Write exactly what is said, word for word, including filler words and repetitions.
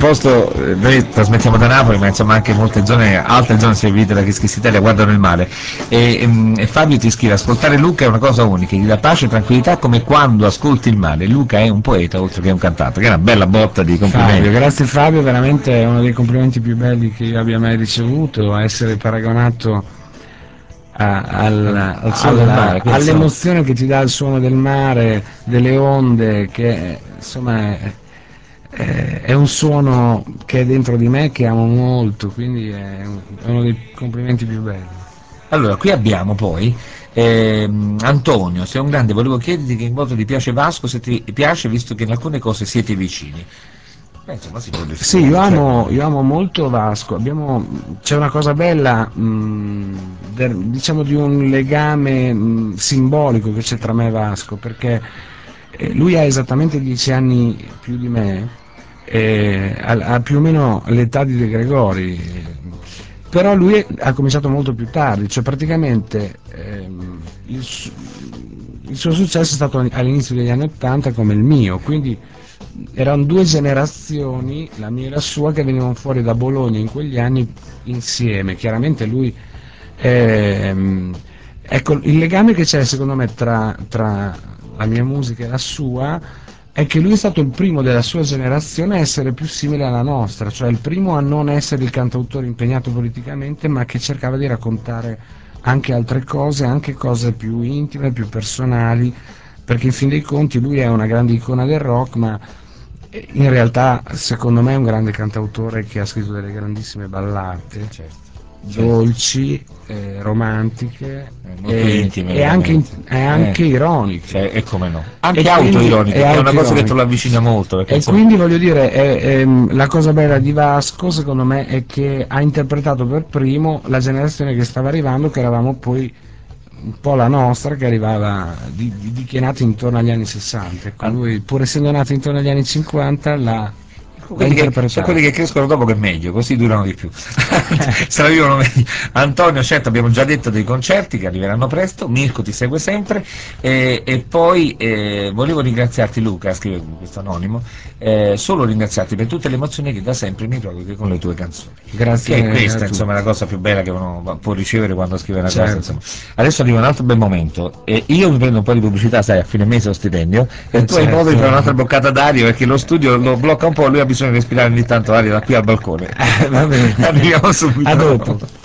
posto, eh, noi trasmettiamo da Napoli, ma insomma anche molte zone, altre zone servite da Kiss Kiss Italia guardano il mare. E, ehm, e Fabio ti scrive: ascoltare Luca è una cosa unica, gli dà pace e tranquillità come quando ascolti il mare. Luca è un poeta oltre che un cantante, che è una bella botta di complimenti. Fabio, grazie Fabio, veramente è uno dei complimenti più belli che io abbia mai ricevuto, essere paragonato a- Al, al- al suono del alla- mare, che insomma. all'emozione che ti dà il suono del mare, delle onde, che insomma è, è- è un suono che è dentro di me, che amo molto, quindi è, un- è uno dei complimenti più belli. Allora, qui abbiamo poi ehm, Antonio, sei un grande, volevo chiederti che in modo ti piace Vasco, se ti piace, visto che in alcune cose siete vicini. Beh, insomma, si può Sì, io rispondere, certo. amo, io amo molto Vasco. Abbiamo, c'è una cosa bella, mh, del- diciamo di un legame mh, simbolico che c'è tra me e Vasco, perché eh, lui ha esattamente dieci anni più di me, eh, ha, ha più o meno l'età di De Gregori, eh, però lui ha cominciato molto più tardi, cioè praticamente ehm, il, su- il suo successo è stato all'inizio degli anni Ottanta come il mio, quindi erano due generazioni, la mia e la sua, che venivano fuori da Bologna in quegli anni insieme. Chiaramente lui, ehm, ecco, il legame che c'è secondo me tra, tra la mia musica e la sua è che lui è stato il primo della sua generazione a essere più simile alla nostra, cioè il primo a non essere il cantautore impegnato politicamente, ma che cercava di raccontare anche altre cose, anche cose più intime, più personali, perché in fin dei conti lui è una grande icona del rock, ma in realtà secondo me è un grande cantautore che ha scritto delle grandissime ballate, Certo, certo. dolci, eh, romantiche Eh, molto e, intime e anche, veramente. e Eh, anche ironiche. cioè, e come no? E Anche quindi autoironiche, è che è una cosa che te autoironico. lo avvicina molto, perché E insomma. quindi voglio dire, è- è- la cosa bella di Vasco, secondo me, è che ha interpretato per primo la generazione che stava arrivando, che eravamo poi un po' la nostra, che arrivava di, di, di chi è nato intorno agli anni sessanta. Ecco, an- lui, pur essendo nato intorno agli anni cinquanta, l'ha, l'ha quelli che, sono quelli interpretato. che crescono dopo che è meglio, così durano di più. Se la vivono meglio. Antonio, certo, abbiamo già detto dei concerti che arriveranno presto, Mirko ti segue sempre, e, e poi eh, volevo ringraziarti Luca, scrive questo anonimo, eh, solo ringraziarti per tutte le emozioni che da sempre mi provochi con le tue canzoni. Che è Grazie a questa, insomma, la tutti. cosa più bella che uno può ricevere quando scrive una cosa, Certo, insomma. Adesso arriva un altro bel momento, e io mi prendo un po' di pubblicità, sai, a fine mese ho stipendio, e eh, tu hai modo di certo. fare un'altra boccata d'aria perché lo studio lo blocca un po', lui ha bisogno di respirare ogni tanto aria da qui al balcone. Eh, va bene. Arriviamo A subito. dopo.